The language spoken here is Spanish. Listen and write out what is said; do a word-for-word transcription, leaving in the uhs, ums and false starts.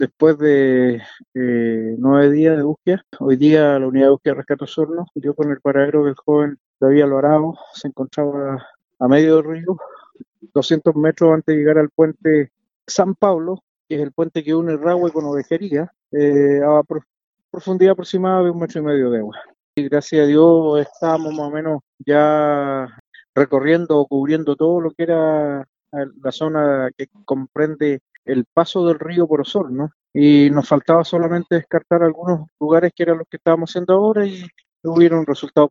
después de eh, nueve días de búsqueda, hoy día la unidad de búsqueda de rescate Osorno dio con el paradero del joven David Alvarado. Se encontraba a medio del río, doscientos metros antes de llegar al puente San Pablo, que es el puente que une Rahue con Ovejería, eh, a pro- profundidad aproximada de un metro y medio de agua. Y gracias a Dios estábamos más o menos ya recorriendo o cubriendo todo lo que era la zona que comprende el paso del río por Osorno, y nos faltaba solamente descartar algunos lugares que eran los que estábamos haciendo ahora, y hubieron resultados